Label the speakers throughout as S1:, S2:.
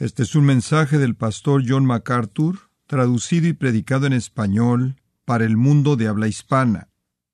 S1: Este es un mensaje del pastor John MacArthur, traducido y predicado en español para el mundo de habla hispana.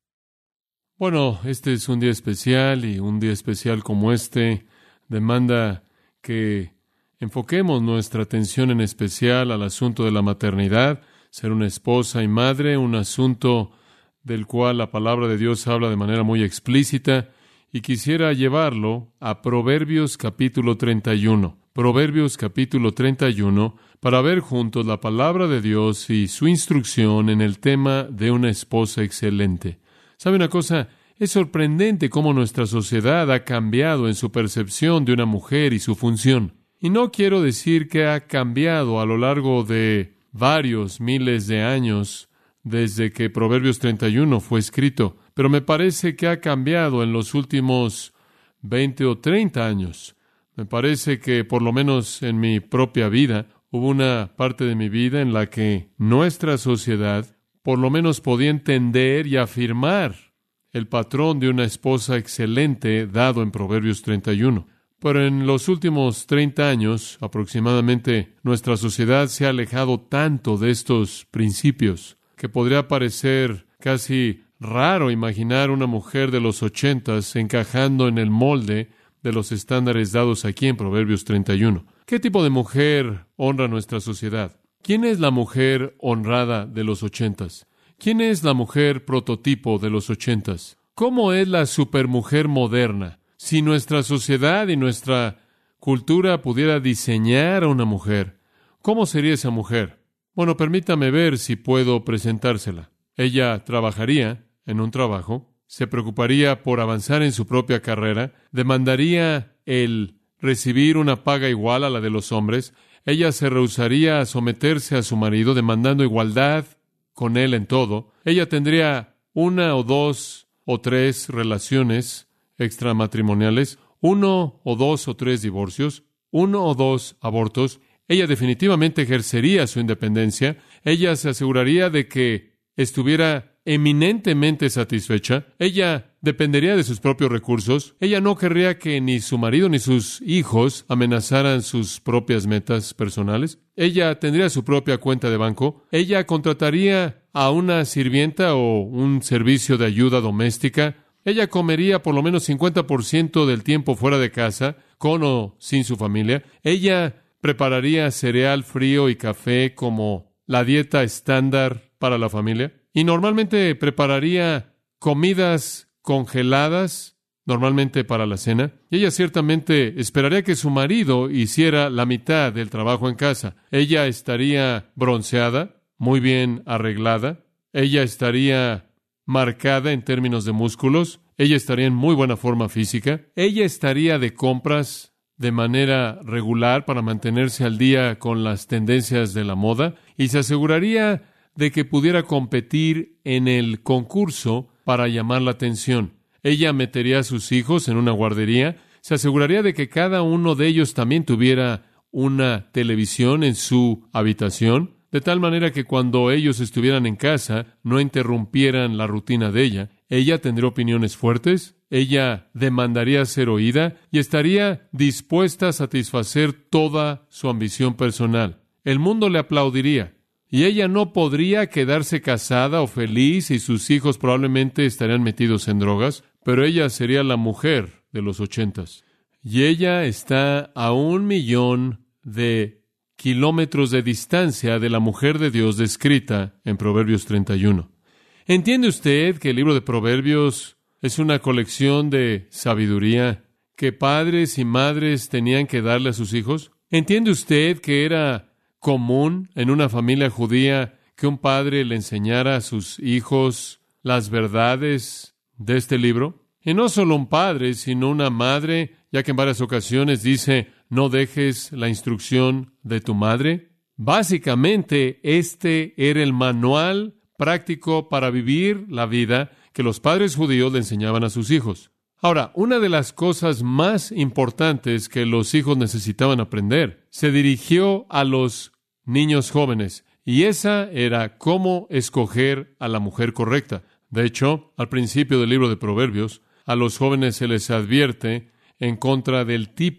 S2: Bueno, este es un día especial y un día especial como este demanda que enfoquemos nuestra atención en especial al asunto de la maternidad, ser una esposa y madre, un asunto del cual la palabra de Dios habla de manera muy explícita, y quisiera llevarlo a Proverbios capítulo 31. Proverbios capítulo 31, para ver juntos la palabra de Dios y su instrucción en el tema de una esposa excelente. ¿Sabe una cosa? Es sorprendente cómo nuestra sociedad ha cambiado en su percepción de una mujer y su función. Y no quiero decir que ha cambiado a lo largo de varios miles de años desde que Proverbios 31 fue escrito, pero me parece que ha cambiado en los últimos 20 o 30 años. Me parece que, por lo menos en mi propia vida, hubo una parte de mi vida en la que nuestra sociedad por lo menos podía entender y afirmar el patrón de una esposa excelente dado en Proverbios 31. Pero en los últimos 30 años, aproximadamente, nuestra sociedad se ha alejado tanto de estos principios que podría parecer casi raro imaginar una mujer de los 80s encajando en el molde de los estándares dados aquí en Proverbios 31. ¿Qué tipo de mujer honra nuestra sociedad? ¿Quién es la mujer honrada de los 80s? ¿Quién es la mujer prototipo de los 80s? ¿Cómo es la supermujer moderna? Si nuestra sociedad y nuestra cultura pudiera diseñar a una mujer, ¿cómo sería esa mujer? Bueno, permítame ver si puedo presentársela. Ella trabajaría en un trabajo, se preocuparía por avanzar en su propia carrera, demandaría el recibir una paga igual a la de los hombres, ella se rehusaría a someterse a su marido, demandando igualdad con él en todo, ella tendría 1 o 2 o 3 relaciones extramatrimoniales, 1 o 2 o 3 divorcios, 1 o 2 abortos. Ella definitivamente ejercería su independencia. Ella se aseguraría de que estuviera eminentemente satisfecha. Ella dependería de sus propios recursos. Ella no querría que ni su marido ni sus hijos amenazaran sus propias metas personales. Ella tendría su propia cuenta de banco. Ella contrataría a una sirvienta o un servicio de ayuda doméstica. Ella comería por lo menos 50% del tiempo fuera de casa, con o sin su familia. Ella prepararía cereal frío y café como la dieta estándar para la familia. Y normalmente prepararía comidas congeladas, normalmente para la cena. Y ella ciertamente esperaría que su marido hiciera la mitad del trabajo en casa. Ella estaría bronceada, muy bien arreglada. Ella estaría marcada en términos de músculos. Ella estaría en muy buena forma física. Ella estaría de compras de manera regular para mantenerse al día con las tendencias de la moda y se aseguraría de que pudiera competir en el concurso para llamar la atención. Ella metería a sus hijos en una guardería, se aseguraría de que cada uno de ellos también tuviera una televisión en su habitación, de tal manera que cuando ellos estuvieran en casa no interrumpieran la rutina de ella. Ella tendría opiniones fuertes, ella demandaría ser oída y estaría dispuesta a satisfacer toda su ambición personal. El mundo le aplaudiría. Y ella no podría quedarse casada o feliz y sus hijos probablemente estarían metidos en drogas, pero ella sería la mujer de los 80s. Y ella está a 1,000,000 de kilómetros de distancia de la mujer de Dios descrita en Proverbios 31. ¿Entiende usted que el libro de Proverbios es una colección de sabiduría que padres y madres tenían que darle a sus hijos? ¿Entiende usted que era común en una familia judía que un padre le enseñara a sus hijos las verdades de este libro? Y no solo un padre, sino una madre, ya que en varias ocasiones dice, no dejes la instrucción de tu madre. Básicamente, este era el manual práctico para vivir la vida que los padres judíos le enseñaban a sus hijos. Ahora, una de las cosas más importantes que los hijos necesitaban aprender se dirigió a los niños jóvenes, y esa era cómo escoger a la mujer correcta. De hecho, al principio del libro de Proverbios, a los jóvenes se les advierte en contra del tipo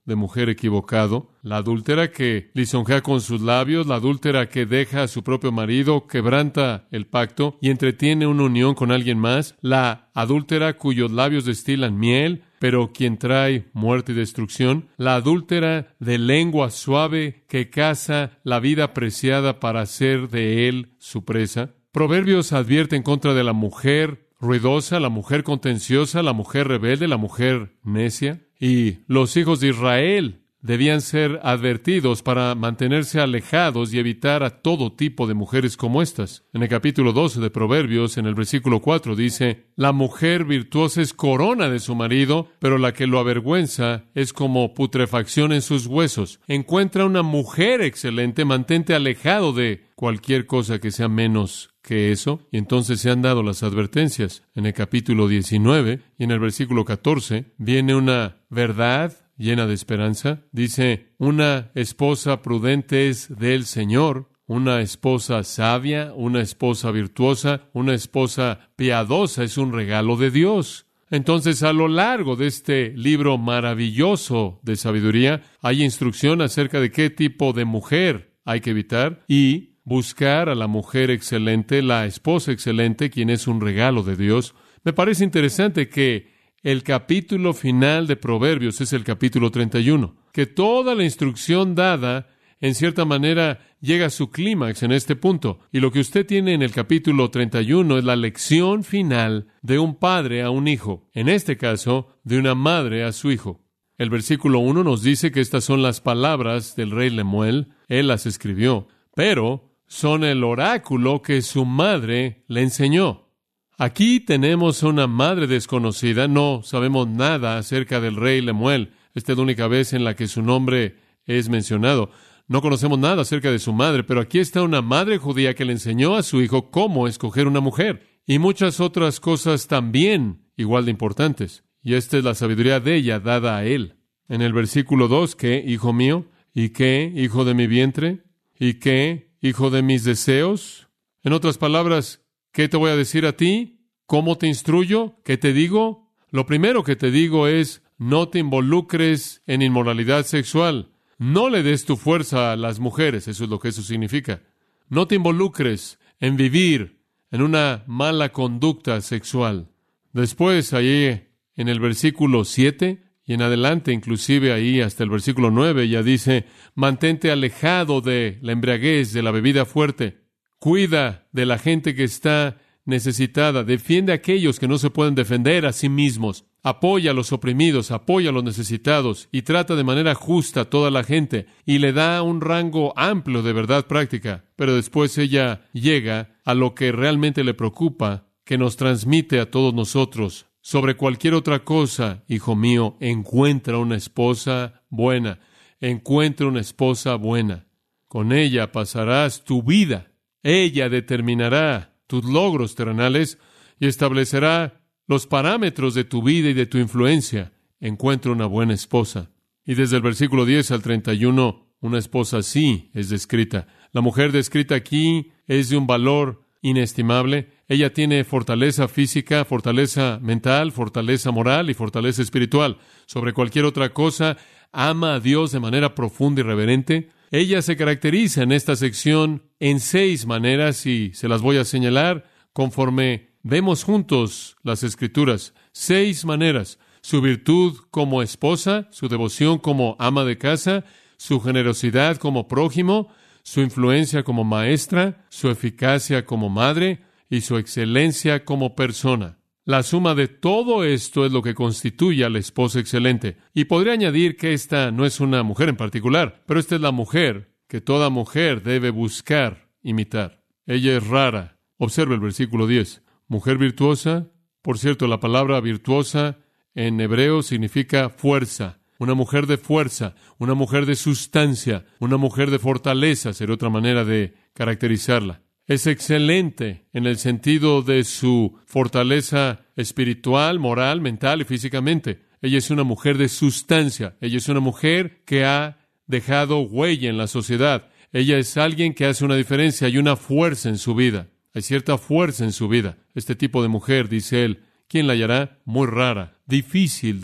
S2: de mujer equivocado, la adúltera que lisonjea con sus labios, la adúltera que deja a su propio marido, quebranta el pacto y entretiene una unión con alguien más, la adúltera cuyos labios destilan miel, pero quien trae muerte y destrucción, la adúltera de lengua suave que caza la vida preciada para hacer de él su presa. Proverbios advierte en contra de la mujer ruidosa, la mujer contenciosa, la mujer rebelde, la mujer necia. Y los hijos de Israel debían ser advertidos para mantenerse alejados y evitar a todo tipo de mujeres como estas. En el capítulo 12 de Proverbios, en el versículo 4, dice: la mujer virtuosa es corona de su marido, pero la que lo avergüenza es como putrefacción en sus huesos. Encuentra una mujer excelente, mantente alejado de cualquier cosa que sea menos que eso. Y entonces se han dado las advertencias. En el capítulo 19 y en el versículo 14 viene una verdad llena de esperanza. Dice: una esposa prudente es del Señor, una esposa sabia, una esposa virtuosa, una esposa piadosa es un regalo de Dios. Entonces, a lo largo de este libro maravilloso de sabiduría, hay instrucción acerca de qué tipo de mujer hay que evitar y buscar a la mujer excelente, la esposa excelente, quien es un regalo de Dios. Me parece interesante que el capítulo final de Proverbios es el capítulo 31, que toda la instrucción dada, en cierta manera, llega a su clímax en este punto. Y lo que usted tiene en el capítulo 31 es la lección final de un padre a un hijo, en este caso, de una madre a su hijo. El versículo 1 nos dice que estas son las palabras del rey Lemuel. Él las escribió, pero son el oráculo que su madre le enseñó. Aquí tenemos una madre desconocida, no sabemos nada acerca del rey Lemuel. Esta es la única vez en la que su nombre es mencionado. No conocemos nada acerca de su madre, pero aquí está una madre judía que le enseñó a su hijo cómo escoger una mujer y muchas otras cosas también igual de importantes. Y esta es la sabiduría de ella dada a él. En el versículo 2, ¿qué, hijo mío? ¿Y qué, hijo de mi vientre? ¿Y qué, hijo de mis deseos? En otras palabras, ¿qué te voy a decir a ti? ¿Cómo te instruyo? ¿Qué te digo? Lo primero que te digo es: no te involucres en inmoralidad sexual. No le des tu fuerza a las mujeres. Eso es lo que eso significa. No te involucres en vivir en una mala conducta sexual. Después, ahí en el versículo 7 y en adelante, inclusive ahí hasta el versículo 9, ya dice: mantente alejado de la embriaguez, de la bebida fuerte. Cuida de la gente que está necesitada. Defiende a aquellos que no se pueden defender a sí mismos. Apoya a los oprimidos, apoya a los necesitados y trata de manera justa a toda la gente y le da un rango amplio de verdad práctica. Pero después ella llega a lo que realmente le preocupa, que nos transmite a todos nosotros. Sobre cualquier otra cosa, hijo mío, encuentra una esposa buena. Encuentra una esposa buena. Con ella pasarás tu vida. Ella determinará tus logros terrenales y establecerá los parámetros de tu vida y de tu influencia. Encuentra una buena esposa. Y desde el versículo 10 al 31, una esposa así es descrita. La mujer descrita aquí es de un valor inestimable. Ella tiene fortaleza física, fortaleza mental, fortaleza moral y fortaleza espiritual. Sobre cualquier otra cosa, ama a Dios de manera profunda y reverente. Ella se caracteriza en esta sección en 6 maneras y se las voy a señalar conforme vemos juntos las Escrituras. 6 maneras: su virtud como esposa, su devoción como ama de casa, su generosidad como prójimo, su influencia como maestra, su eficacia como madre y su excelencia como persona. La suma de todo esto es lo que constituye a la esposa excelente. Y podría añadir que esta no es una mujer en particular, pero esta es la mujer que toda mujer debe buscar imitar. Ella es rara. Observe el versículo 10. Mujer virtuosa. Por cierto, la palabra virtuosa en hebreo significa fuerza. Una mujer de fuerza, una mujer de sustancia, una mujer de fortaleza, sería otra manera de caracterizarla. Es excelente en el sentido de su fortaleza espiritual, moral, mental y físicamente. Ella es una mujer de sustancia. Ella es una mujer que ha dejado huella en la sociedad. Ella es alguien que hace una diferencia. Hay una fuerza en su vida. Hay cierta fuerza en su vida. Este tipo de mujer, dice él, ¿quién la hallará? Muy rara, difícil de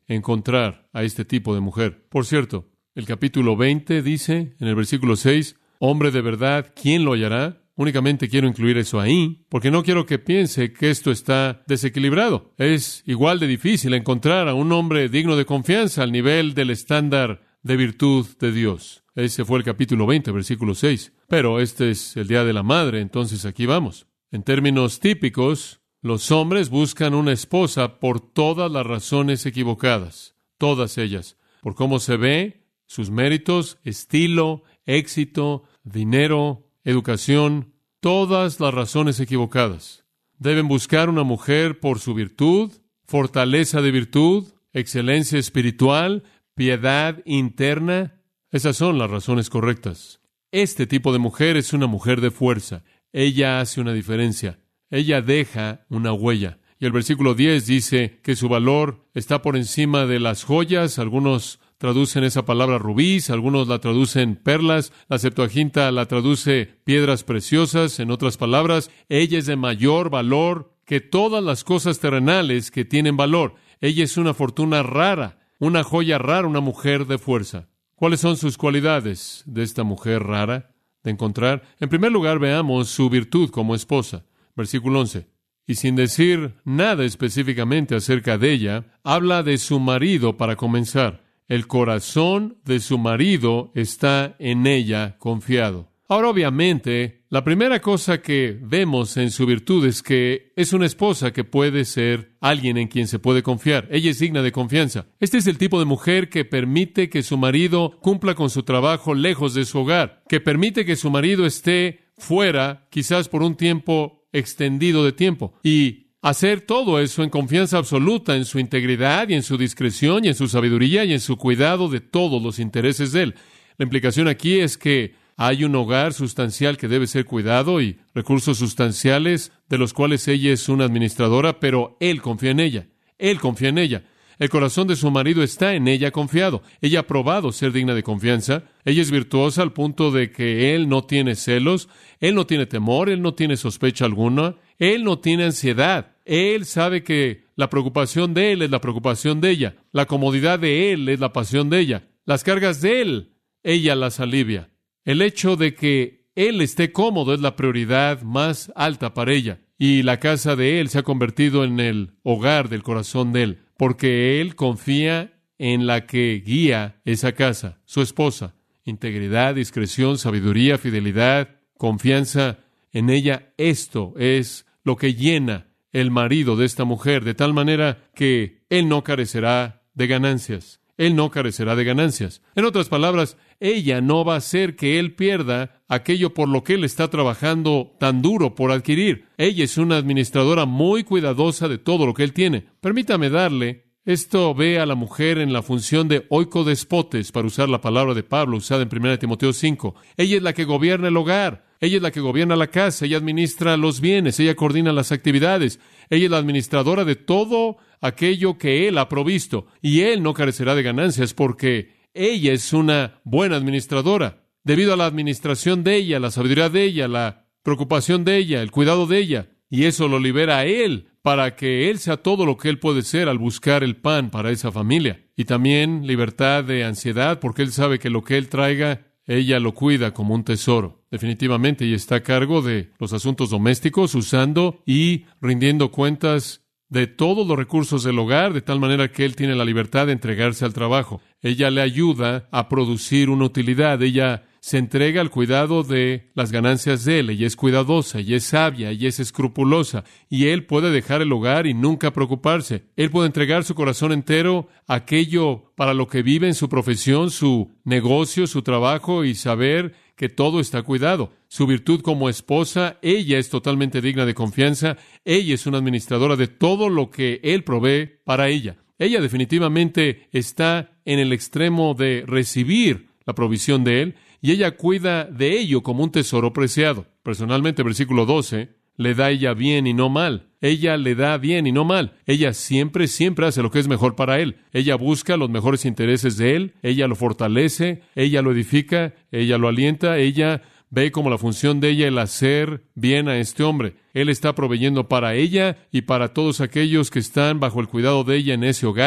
S2: encontrar a este tipo de mujer. Por cierto, el capítulo 20 dice, en el versículo 6, hombre de verdad, ¿quién lo hallará? Únicamente quiero incluir eso ahí, porque no quiero que piense que esto está desequilibrado. Es igual de difícil encontrar a un hombre digno de confianza al nivel del estándar de virtud de Dios. Ese fue el capítulo 20, versículo 6. Pero este es el Día de la Madre, entonces aquí vamos. En términos típicos, los hombres buscan una esposa por todas las razones equivocadas, todas ellas, por cómo se ve, sus méritos, estilo, éxito, dinero, educación, todas las razones equivocadas. Deben buscar una mujer por su virtud, fortaleza de virtud, excelencia espiritual, piedad interna. Esas son las razones correctas. Este tipo de mujer es una mujer de fuerza. Ella hace una diferencia. Ella deja una huella. Y el versículo 10 dice que su valor está por encima de las joyas. Algunos traducen esa palabra rubíes, algunos la traducen perlas, la Septuaginta la traduce piedras preciosas. En otras palabras, ella es de mayor valor que todas las cosas terrenales que tienen valor. Ella es una fortuna rara, una joya rara, una mujer de fuerza. ¿Cuáles son sus cualidades de esta mujer rara de encontrar? En primer lugar, veamos su virtud como esposa. Versículo 11. Y sin decir nada específicamente acerca de ella, habla de su marido para comenzar. El corazón de su marido está en ella confiado. Ahora, obviamente, la primera cosa que vemos en su virtud es que es una esposa que puede ser alguien en quien se puede confiar. Ella es digna de confianza. Este es el tipo de mujer que permite que su marido cumpla con su trabajo lejos de su hogar, que permite que su marido esté fuera, quizás por un tiempo extendido de tiempo, y hacer todo eso en confianza absoluta en su integridad y en su discreción y en su sabiduría y en su cuidado de todos los intereses de él. La implicación aquí es que hay un hogar sustancial que debe ser cuidado y recursos sustanciales de los cuales ella es una administradora, pero él confía en ella. Él confía en ella. El corazón de su marido está en ella confiado. Ella ha probado ser digna de confianza. Ella es virtuosa al punto de que él no tiene celos, él no tiene temor, él no tiene sospecha alguna, él no tiene ansiedad. Él sabe que la preocupación de él es la preocupación de ella. La comodidad de él es la pasión de ella. Las cargas de él, ella las alivia. El hecho de que él esté cómodo es la prioridad más alta para ella. Y la casa de él se ha convertido en el hogar del corazón de él, porque él confía en la que guía esa casa, su esposa. Integridad, discreción, sabiduría, fidelidad, confianza en ella. Esto es lo que llena el marido de esta mujer, de tal manera que él no carecerá de ganancias. Él no carecerá de ganancias. En otras palabras, ella no va a hacer que él pierda aquello por lo que él está trabajando tan duro por adquirir. Ella es una administradora muy cuidadosa de todo lo que él tiene. Permítame darle, esto ve a la mujer en la función de oikodespotes, para usar la palabra de Pablo usada en 1 Timoteo 5. Ella es la que gobierna el hogar. Ella es la que gobierna la casa. Ella administra los bienes. Ella coordina las actividades. Ella es la administradora de todo aquello que él ha provisto. Y él no carecerá de ganancias porque ella es una buena administradora. Debido a la administración de ella, la sabiduría de ella, la preocupación de ella, el cuidado de ella. Y eso lo libera a él para que él sea todo lo que él puede ser al buscar el pan para esa familia. Y también libertad de ansiedad, porque él sabe que lo que él traiga, ella lo cuida como un tesoro. Definitivamente, ella está a cargo de los asuntos domésticos, usando y rindiendo cuentas de todos los recursos del hogar, de tal manera que él tiene la libertad de entregarse al trabajo. Ella le ayuda a producir una utilidad. Ella se entrega al cuidado de las ganancias de él. Ella es cuidadosa, ella es sabia, ella es escrupulosa. Y él puede dejar el hogar y nunca preocuparse. Él puede entregar su corazón entero a aquello para lo que vive en su profesión, su negocio, su trabajo, y saber que todo está cuidado. Su virtud como esposa, ella es totalmente digna de confianza. Ella es una administradora de todo lo que él provee para ella. Ella definitivamente está en el extremo de recibir la provisión de él, y ella cuida de ello como un tesoro preciado. Personalmente, versículo 12, le da ella bien y no mal. Ella le da bien y no mal. Ella siempre hace lo que es mejor para él. Ella busca los mejores intereses de él. Ella lo fortalece. Ella lo edifica. Ella lo alienta. Ella ve como la función de ella el hacer bien a este hombre. Él está proveyendo para ella y para todos aquellos que están bajo el cuidado de ella en ese hogar.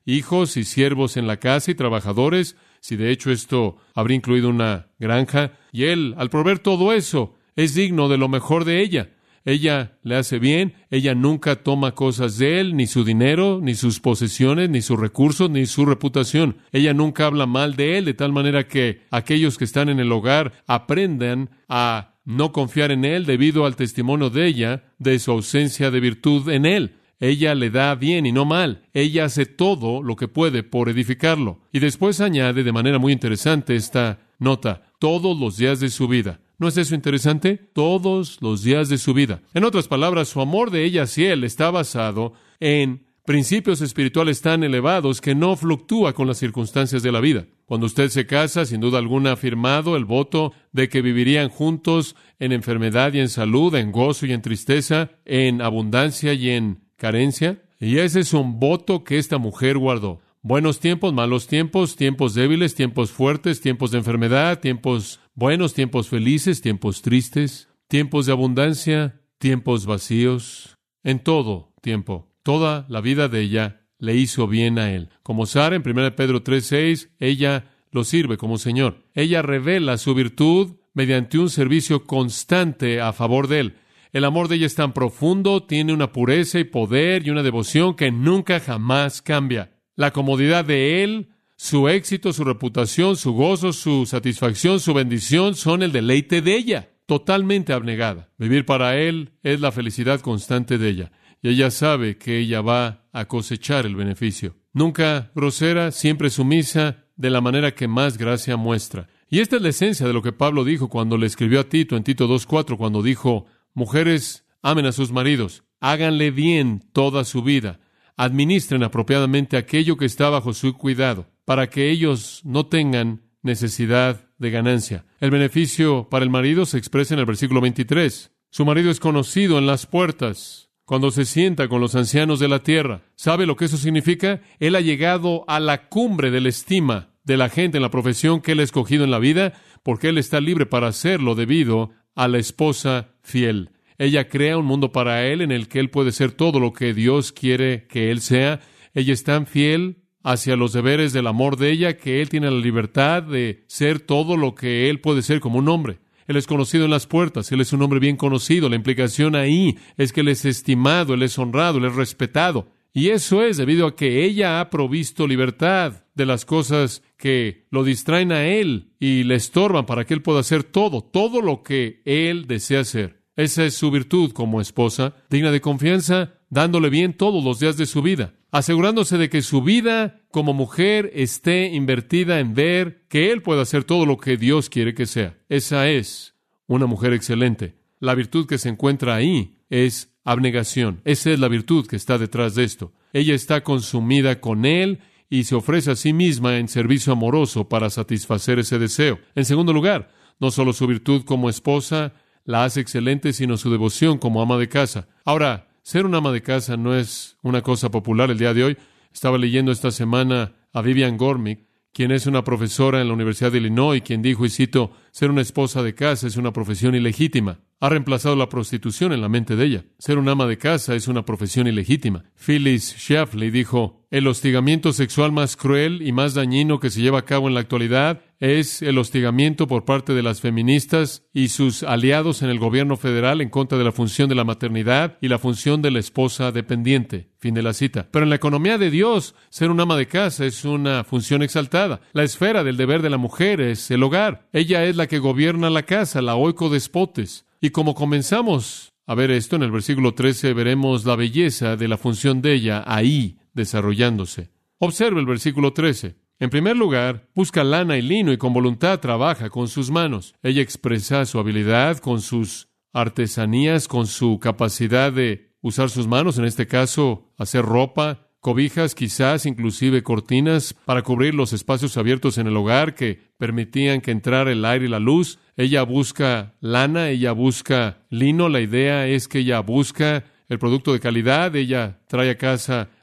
S2: hijos y siervos en la casa y trabajadores, si de hecho esto habría incluido una granja, y él, al proveer todo eso, es digno de lo mejor de ella. Ella le hace bien, ella nunca toma cosas de él, ni su dinero, ni sus posesiones, ni sus recursos, ni su reputación. Ella nunca habla mal de él, de tal manera que aquellos que están en el hogar aprendan a no confiar en él debido al testimonio de ella, de su ausencia de virtud en él. Ella le da bien y no mal. Ella hace todo lo que puede por edificarlo. Y después añade de manera muy interesante esta nota: todos los días de su vida. ¿No es eso interesante? Todos los días de su vida. En otras palabras, su amor de ella hacia él está basado en principios espirituales tan elevados que no fluctúa con las circunstancias de la vida. Cuando usted se casa, sin duda alguna ha firmado el voto de que vivirían juntos en enfermedad y en salud, en gozo y en tristeza, en abundancia y en carencia. Y ese es un voto que esta mujer guardó. Buenos tiempos, malos tiempos, tiempos débiles, tiempos fuertes, tiempos de enfermedad, tiempos buenos, tiempos felices, tiempos tristes, tiempos de abundancia, tiempos vacíos. En todo tiempo, toda la vida de ella le hizo bien a él. Como Sara en 1 Pedro 3:6, ella lo sirve como Señor. Ella revela su virtud mediante un servicio constante a favor de él. El amor de ella es tan profundo, tiene una pureza y poder y una devoción que nunca jamás cambia. La comodidad de él, su éxito, su reputación, su gozo, su satisfacción, su bendición son el deleite de ella, totalmente abnegada. Vivir para él es la felicidad constante de ella, y ella sabe que ella va a cosechar el beneficio. Nunca grosera, siempre sumisa, de la manera que más gracia muestra. Y esta es la esencia de lo que Pablo dijo cuando le escribió a Tito en Tito 2:4, cuando dijo: mujeres, amen a sus maridos, háganle bien toda su vida, administren apropiadamente aquello que está bajo su cuidado, para que ellos no tengan necesidad de ganancia. El beneficio para el marido se expresa en el versículo 23. Su marido es conocido en las puertas, cuando se sienta con los ancianos de la tierra. ¿Sabe lo que eso significa? Él ha llegado a la cumbre de la estima de la gente en la profesión que él ha escogido en la vida, porque él está libre para hacerlo debido a la esposa fiel. Ella crea un mundo para él en el que él puede ser todo lo que Dios quiere que él sea. Ella es tan fiel hacia los deberes del amor de ella que él tiene la libertad de ser todo lo que él puede ser como un hombre. Él es conocido en las puertas, él es un hombre bien conocido. La implicación ahí es que él es estimado, él es honrado, él es respetado. Y eso es debido a que ella ha provisto libertad de las cosas que lo distraen a él y le estorban para que él pueda hacer todo lo que él desea hacer. Esa es su virtud como esposa, digna de confianza, dándole bien todos los días de su vida, asegurándose de que su vida como mujer esté invertida en ver que él pueda hacer todo lo que Dios quiere que sea. Esa es una mujer excelente. La virtud que se encuentra ahí es abnegación. Esa es la virtud que está detrás de esto. Ella está consumida con él y se ofrece a sí misma en servicio amoroso para satisfacer ese deseo. En segundo lugar, no solo su virtud como esposa la hace excelente, sino su devoción como ama de casa. Ahora, ser una ama de casa no es una cosa popular el día de hoy. Estaba leyendo esta semana a Vivian Gornick, quien es una profesora en la Universidad de Illinois, quien dijo, y cito: ser una esposa de casa es una profesión ilegítima. Ha reemplazado la prostitución en la mente de ella. Ser una ama de casa es una profesión ilegítima. Phyllis Schlafly dijo: el hostigamiento sexual más cruel y más dañino que se lleva a cabo en la actualidad es el hostigamiento por parte de las feministas y sus aliados en el gobierno federal en contra de la función de la maternidad y la función de la esposa dependiente. Fin de la cita. Pero en la economía de Dios, ser una ama de casa es una función exaltada. La esfera del deber de la mujer es el hogar. Ella es la que gobierna la casa, la oikodespotes. Y como comenzamos a ver esto en el versículo 13, veremos la belleza de la función de ella ahí desarrollándose. Observe el versículo 13. En primer lugar, busca lana y lino y con voluntad trabaja con sus manos. Ella expresa su habilidad con sus artesanías, con su capacidad de usar sus manos, en este caso, hacer ropa, cobijas, quizás inclusive cortinas para cubrir los espacios abiertos en el hogar que permitían que entrara el aire y la luz. Ella busca lana, ella busca lino. La idea es que ella busca el producto de calidad. Ella trae a casa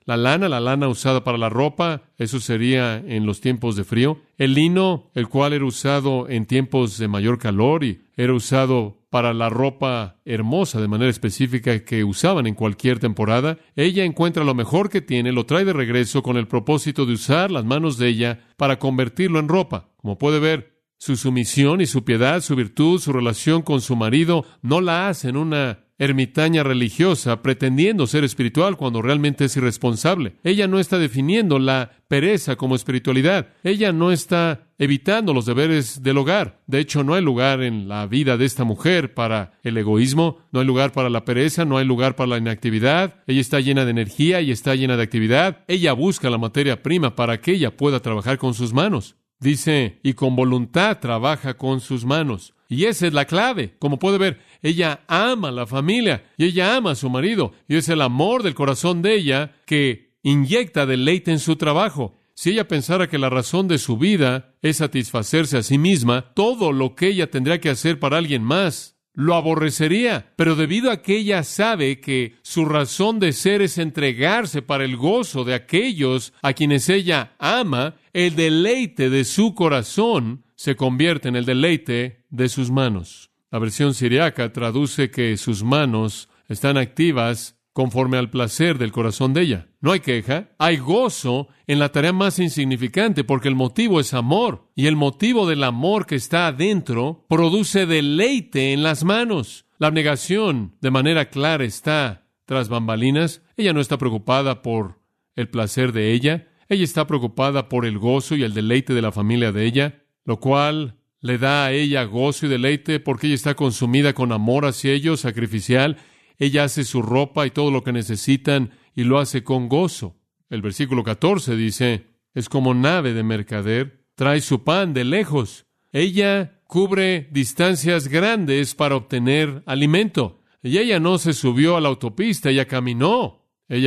S2: la lana usada para la ropa, eso sería en los tiempos de frío. El lino, el cual era usado en tiempos de mayor calor y era usado para la ropa hermosa de manera específica que usaban en cualquier temporada. Ella encuentra lo mejor que tiene, lo trae de regreso con el propósito de usar las manos de ella para convertirlo en ropa. Como puede ver, su sumisión y su piedad, su virtud, su relación con su marido, no la hacen una ermitaña religiosa pretendiendo ser espiritual cuando realmente es irresponsable. Ella no está definiendo la pereza como espiritualidad. Ella no está evitando los deberes del hogar. De hecho, no hay lugar en la vida de esta mujer para el egoísmo, no hay lugar para la pereza, no hay lugar para la inactividad. Ella está llena de energía y está llena de actividad. Ella busca la materia prima para que ella pueda trabajar con sus manos. Dice, y con voluntad trabaja con sus manos. Y esa es la clave. Como puede ver, ella ama a la familia y ella ama a su marido. Y es el amor del corazón de ella que inyecta deleite en su trabajo. Si ella pensara que la razón de su vida es satisfacerse a sí misma, todo lo que ella tendría que hacer para alguien más lo aborrecería. Pero debido a que ella sabe que su razón de ser es entregarse para el gozo de aquellos a quienes ella ama, el deleite de su corazón se convierte en el deleite de sus manos. La versión siriaca traduce que sus manos están activas conforme al placer del corazón de ella. No hay queja, hay gozo en la tarea más insignificante porque el motivo es amor. Y el motivo del amor que está adentro produce deleite en las manos. La abnegación de manera clara está tras bambalinas. Ella no está preocupada por el placer de ella. Ella está preocupada por el gozo y el deleite de la familia de ella, lo cual le da a ella gozo y deleite porque ella está consumida con amor hacia ellos, sacrificial. Ella hace su ropa y todo lo que necesitan y lo hace con gozo. El versículo 14 dice, es como nave de mercader, trae su pan de lejos. Ella cubre distancias grandes para obtener alimento. Y ella no se subió a la autopista, ella caminó.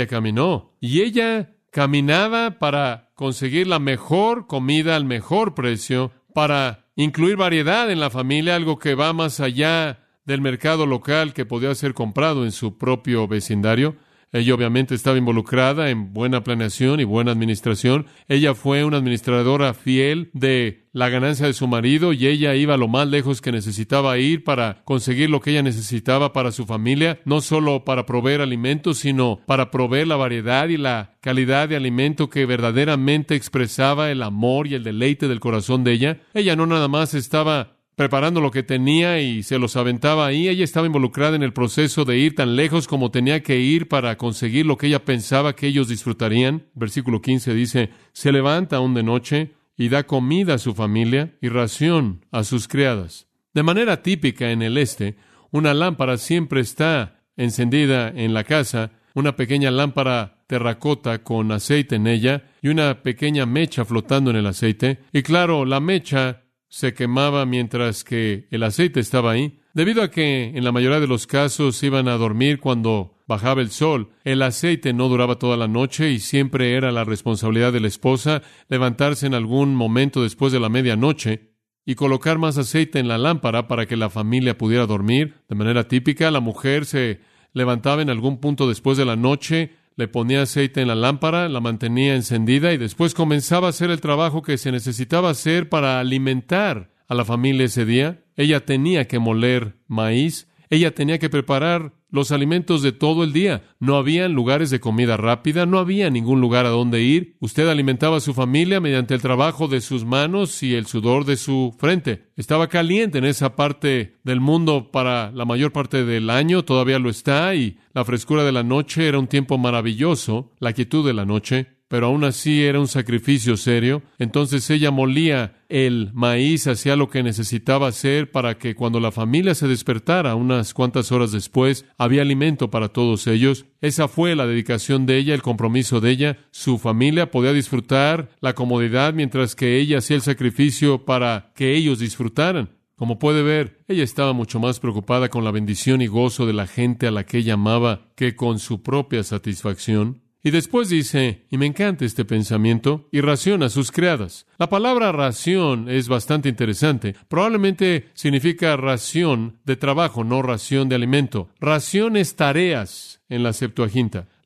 S2: Y ella caminaba para conseguir la mejor comida al mejor precio, para incluir variedad en la familia, algo que va más allá del mercado local que podía ser comprado en su propio vecindario. Ella obviamente estaba involucrada en buena planeación y buena administración. Ella fue una administradora fiel de la ganancia de su marido y ella iba lo más lejos que necesitaba ir para conseguir lo que ella necesitaba para su familia, no solo para proveer alimentos, sino para proveer la variedad y la calidad de alimento que verdaderamente expresaba el amor y el deleite del corazón de ella. Ella no nada más estaba preparando lo que tenía y se los aventaba ahí. Ella estaba involucrada en el proceso de ir tan lejos como tenía que ir para conseguir lo que ella pensaba que ellos disfrutarían. Versículo 15 dice, se levanta aún de noche y da comida a su familia y ración a sus criadas. De manera típica en el este, una lámpara siempre está encendida en la casa, una pequeña lámpara terracota con aceite en ella y una pequeña mecha flotando en el aceite. Y claro, la mecha se quemaba mientras que el aceite estaba ahí. Debido a que en la mayoría de los casos iban a dormir cuando bajaba el sol, el aceite no duraba toda la noche y siempre era la responsabilidad de la esposa levantarse en algún momento después de la medianoche y colocar más aceite en la lámpara para que la familia pudiera dormir. De manera típica, la mujer se levantaba en algún punto después de la noche, le ponía aceite en la lámpara, la mantenía encendida y después comenzaba a hacer el trabajo que se necesitaba hacer para alimentar a la familia ese día. Ella tenía que moler maíz, ella tenía que preparar los alimentos de todo el día. No había lugares de comida rápida, no había ningún lugar a donde ir. Usted alimentaba a su familia mediante el trabajo de sus manos y el sudor de su frente. Estaba caliente en esa parte del mundo para la mayor parte del año, todavía lo está, y la frescura de la noche era un tiempo maravilloso, la quietud de la noche, pero aún así era un sacrificio serio. Entonces ella molía el maíz, hacía lo que necesitaba hacer para que cuando la familia se despertara unas cuantas horas después, había alimento para todos ellos. Esa fue la dedicación de ella, el compromiso de ella. Su familia podía disfrutar la comodidad mientras que ella hacía el sacrificio para que ellos disfrutaran. Como puede ver, ella estaba mucho más preocupada con la bendición y gozo de la gente a la que ella amaba que con su propia satisfacción. Y después dice, y me encanta este pensamiento, y ración a sus criadas. La palabra ración es bastante interesante. Probablemente significa ración de trabajo, no ración de alimento. Ración es tareas en la Septuaginta.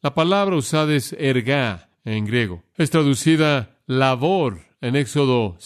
S2: La palabra usada es ergá en griego. Es traducida labor en Éxodo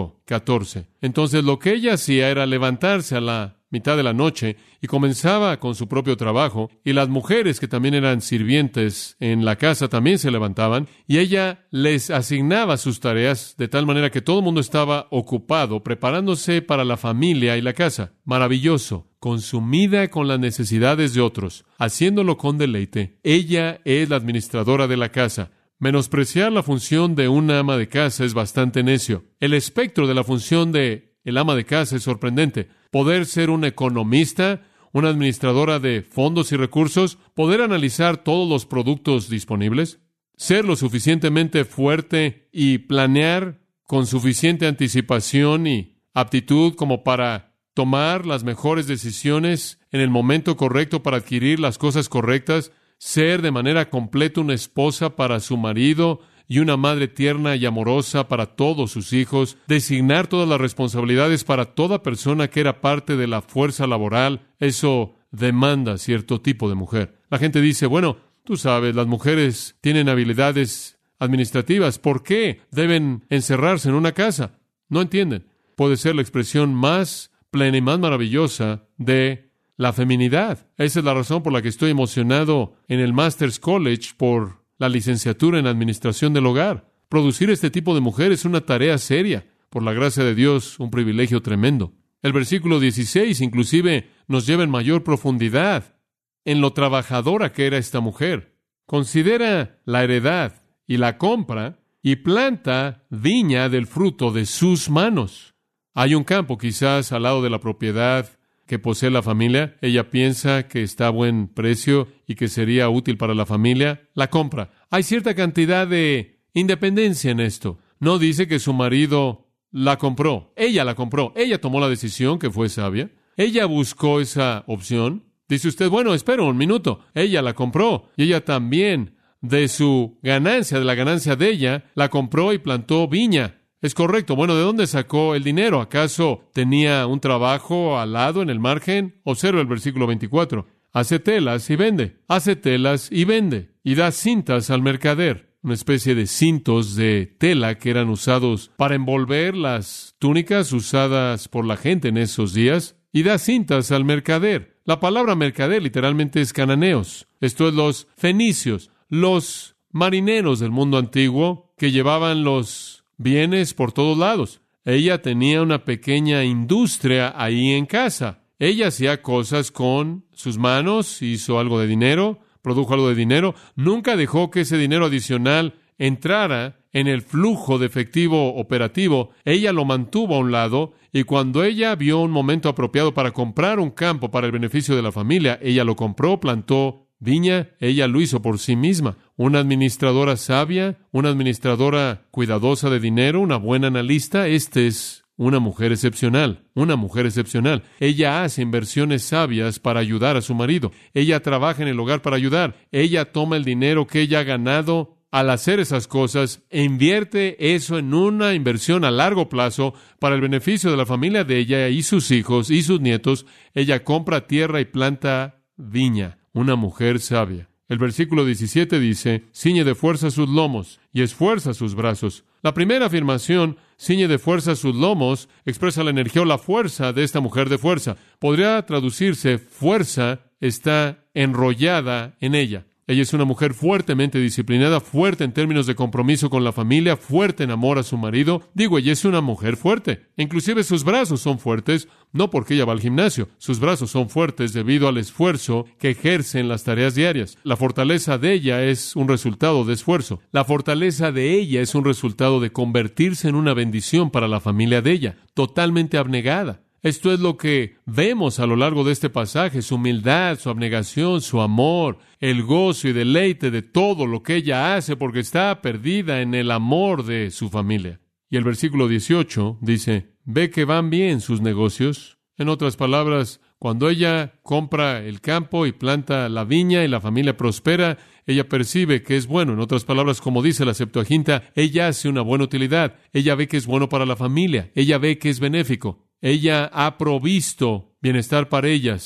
S2: 5:14. Entonces lo que ella hacía era levantarse a la mitad de la noche y comenzaba con su propio trabajo, y las mujeres que también eran sirvientes en la casa también se levantaban, y ella les asignaba sus tareas de tal manera que todo el mundo estaba ocupado preparándose para la familia y la casa. Maravilloso, consumida con las necesidades de otros, haciéndolo con deleite. Ella es la administradora de la casa. Menospreciar la función de una ama de casa es bastante necio. El espectro de la función de el ama de casa es sorprendente. Poder ser una economista, una administradora de fondos y recursos, poder analizar todos los productos disponibles, ser lo suficientemente fuerte y planear con suficiente anticipación y aptitud como para tomar las mejores decisiones en el momento correcto para adquirir las cosas correctas, ser de manera completa una esposa para su marido y una madre tierna y amorosa para todos sus hijos, designar todas las responsabilidades para toda persona que era parte de la fuerza laboral. Eso demanda cierto tipo de mujer. La gente dice, bueno, tú sabes, las mujeres tienen habilidades administrativas. ¿Por qué deben encerrarse en una casa? No entienden. Puede ser la expresión más plena y más maravillosa de la feminidad. Esa es la razón por la que estoy emocionado en el Master's College por la licenciatura en Administración del Hogar. Producir este tipo de mujer es una tarea seria. Por la gracia de Dios, un privilegio tremendo. El versículo 16 inclusive nos lleva en mayor profundidad en lo trabajadora que era esta mujer. Considera la heredad y la compra y planta viña del fruto de sus manos. Hay un campo quizás al lado de la propiedad que posee la familia. Ella piensa que está a buen precio y que sería útil para la familia. La compra. Hay cierta cantidad de independencia en esto. No dice que su marido la compró. Ella la compró. Ella tomó la decisión que fue sabia. Ella buscó esa opción. Dice usted, bueno, espera un minuto. Ella la compró. Y ella también, de su ganancia, de la ganancia de ella, la compró y plantó viña. Es correcto. Bueno, ¿de dónde sacó el dinero? ¿Acaso tenía un trabajo al lado en el margen? Observa el versículo 24. Hace telas y vende. Hace telas y vende. Y da cintas al mercader. Una especie de cintos de tela que eran usados para envolver las túnicas usadas por la gente en esos días. Y da cintas al mercader. La palabra mercader literalmente es cananeos. Esto es los fenicios, los marineros del mundo antiguo que llevaban los bienes por todos lados. Ella tenía una pequeña industria ahí en casa. Ella hacía cosas con sus manos, hizo algo de dinero, produjo algo de dinero. Nunca dejó que ese dinero adicional entrara en el flujo de efectivo operativo. Ella lo mantuvo a un lado, y cuando ella vio un momento apropiado para comprar un campo para el beneficio de la familia, ella lo compró, plantó viña. Ella lo hizo por sí misma. Una administradora sabia, una administradora cuidadosa de dinero, una buena analista. Esta es una mujer excepcional, una mujer excepcional. Ella hace inversiones sabias para ayudar a su marido. Ella trabaja en el hogar para ayudar. Ella toma el dinero que ella ha ganado al hacer esas cosas e invierte eso en una inversión a largo plazo para el beneficio de la familia de ella y sus hijos y sus nietos. Ella compra tierra y planta viña. Una mujer sabia. El versículo 17 dice, ciñe de fuerza sus lomos y esfuerza sus brazos. La primera afirmación, ciñe de fuerza sus lomos, expresa la energía o la fuerza de esta mujer de fuerza. Podría traducirse, fuerza está enrollada en ella. Ella es una mujer fuertemente disciplinada, fuerte en términos de compromiso con la familia, fuerte en amor a su marido. Ella es una mujer fuerte. Inclusive sus brazos son fuertes, no porque ella va al gimnasio. Sus brazos son fuertes debido al esfuerzo que ejerce en las tareas diarias. La fortaleza de ella es un resultado de esfuerzo. La fortaleza de ella es un resultado de convertirse en una bendición para la familia de ella, totalmente abnegada. Esto es lo que vemos a lo largo de este pasaje, su humildad, su abnegación, su amor, el gozo y deleite de todo lo que ella hace porque está perdida en el amor de su familia. Y el versículo 18 dice, ve que van bien sus negocios. En otras palabras, cuando ella compra el campo y planta la viña y la familia prospera, ella percibe que es bueno. En otras palabras, como dice la Septuaginta, ella hace una buena utilidad. Ella ve que es bueno para la familia. Ella ve que es benéfico. Ella ha provisto bienestar para ellas,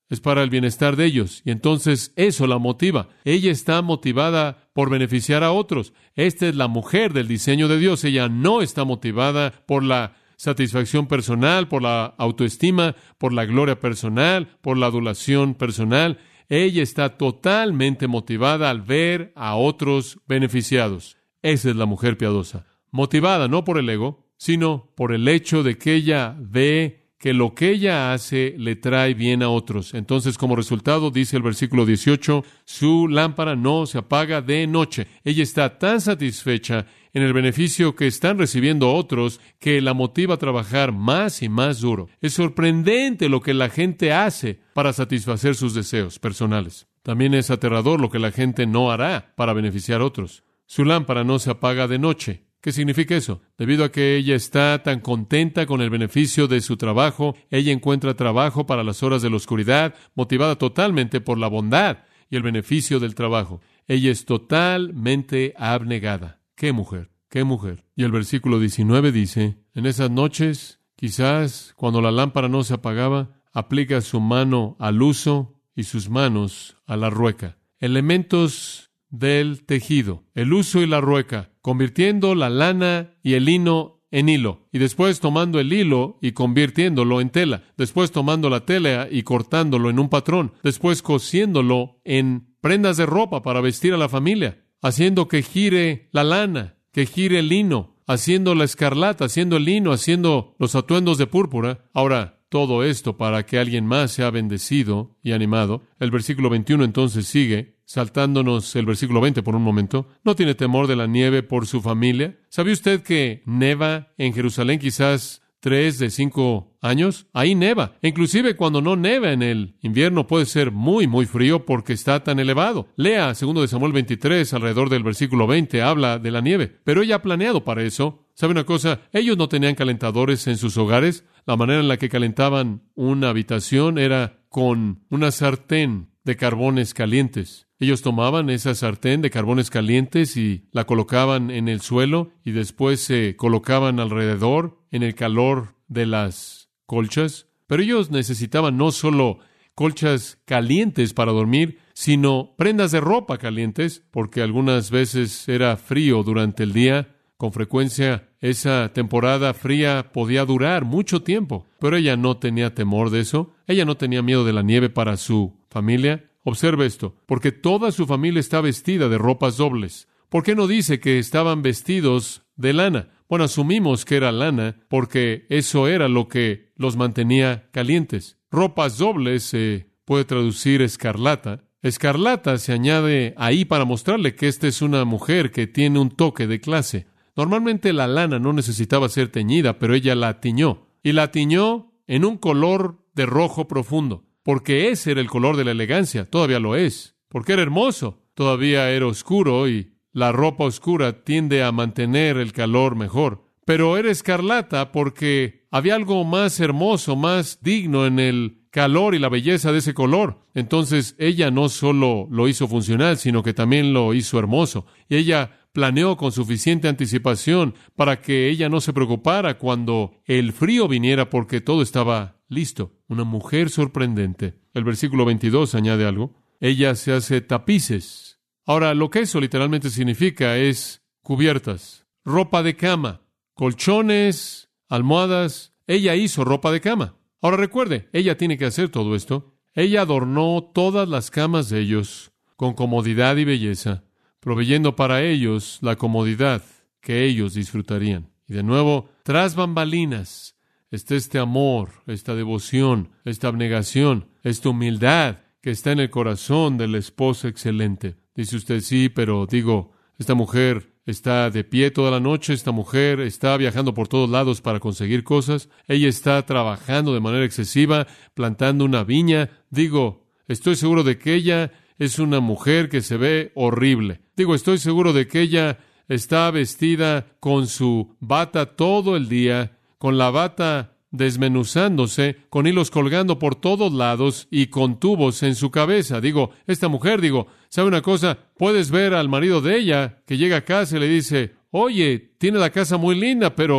S2: es para el bienestar de ellos. Y entonces eso la motiva. Ella está motivada por beneficiar a otros. Esta es la mujer del diseño de Dios. Ella no está motivada por la satisfacción personal, por la autoestima, por la gloria personal, por la adulación personal. Ella está totalmente motivada al ver a otros beneficiados. Esa es la mujer piadosa. Motivada no por el ego, sino por el hecho de que ella ve que lo que ella hace le trae bien a otros. Entonces, como resultado, dice el versículo 18, su lámpara no se apaga de noche. Ella está tan satisfecha en el beneficio que están recibiendo otros que la motiva a trabajar más y más duro. Es sorprendente lo que la gente hace para satisfacer sus deseos personales. También es aterrador lo que la gente no hará para beneficiar a otros. Su lámpara no se apaga de noche. ¿Qué significa eso? Debido a que ella está tan contenta con el beneficio de su trabajo, ella encuentra trabajo para las horas de la oscuridad, motivada totalmente por la bondad y el beneficio del trabajo. Ella es totalmente abnegada. ¡Qué mujer! ¡Qué mujer! Y el versículo 19 dice, en esas noches, quizás cuando la lámpara no se apagaba, aplica su mano al uso y sus manos a la rueca. Elementos del tejido, el uso y la rueca, convirtiendo la lana y el lino en hilo, y después tomando el hilo y convirtiéndolo en tela, después tomando la tela y cortándolo en un patrón, después cosiéndolo en prendas de ropa para vestir a la familia, haciendo que gire la lana, que gire el lino, haciendo la escarlata, haciendo el lino, haciendo los atuendos de púrpura. Ahora, todo esto para que alguien más sea bendecido y animado. El versículo 21 entonces sigue, saltándonos el versículo 20 por un momento. ¿No tiene temor de la nieve por su familia? ¿Sabe usted que neva en Jerusalén quizás 3 de 5 años? Ahí neva. Inclusive cuando no neva en el invierno puede ser muy, muy frío porque está tan elevado. Lea 2 de Samuel 23, alrededor del versículo 20, habla de la nieve. Pero ella ha planeado para eso. ¿Sabe una cosa? Ellos no tenían calentadores en sus hogares. La manera en la que calentaban una habitación era con una sartén de carbones calientes. Ellos tomaban esa sartén de carbones calientes y la colocaban en el suelo y después se colocaban alrededor en el calor de las colchas. Pero ellos necesitaban no solo colchas calientes para dormir, sino prendas de ropa calientes, porque algunas veces era frío durante el día. Con frecuencia, esa temporada fría podía durar mucho tiempo, pero ella no tenía temor de eso. Ella no tenía miedo de la nieve para su familia. Observe esto, porque toda su familia está vestida de ropas dobles. ¿Por qué no dice que estaban vestidos de lana? Bueno, asumimos que era lana, porque eso era lo que los mantenía calientes. Ropas dobles se puede traducir escarlata. Escarlata se añade ahí para mostrarle que esta es una mujer que tiene un toque de clase. Normalmente la lana no necesitaba ser teñida, pero ella la tiñó. Y la tiñó en un color de rojo profundo, porque ese era el color de la elegancia. Todavía lo es, porque era hermoso. Todavía era oscuro y la ropa oscura tiende a mantener el calor mejor. Pero era escarlata porque había algo más hermoso, más digno en el calor y la belleza de ese color. Entonces ella no solo lo hizo funcional, sino que también lo hizo hermoso. Y ella planeó con suficiente anticipación para que ella no se preocupara cuando el frío viniera, porque todo estaba listo. Una mujer sorprendente. El versículo 22 añade algo. Ella se hace tapices. Ahora, lo que eso literalmente significa es cubiertas, ropa de cama, colchones, almohadas. Ella hizo ropa de cama. Ahora recuerde, ella tiene que hacer todo esto. Ella adornó todas las camas de ellos con comodidad y belleza, proveyendo para ellos la comodidad que ellos disfrutarían. Y de nuevo, tras bambalinas, está este amor, esta devoción, esta abnegación, esta humildad que está en el corazón de la esposa excelente. Dice usted, sí, pero digo, esta mujer está de pie toda la noche, esta mujer está viajando por todos lados para conseguir cosas, ella está trabajando de manera excesiva, plantando una viña. Digo, estoy seguro de que ella es una mujer que se ve horrible. Digo, estoy seguro de que ella está vestida con su bata todo el día, con la bata desmenuzándose, con hilos colgando por todos lados y con tubos en su cabeza. Digo, esta mujer, ¿sabe una cosa? Puedes ver al marido de ella que llega a casa y le dice, oye, tiene la casa muy linda, pero,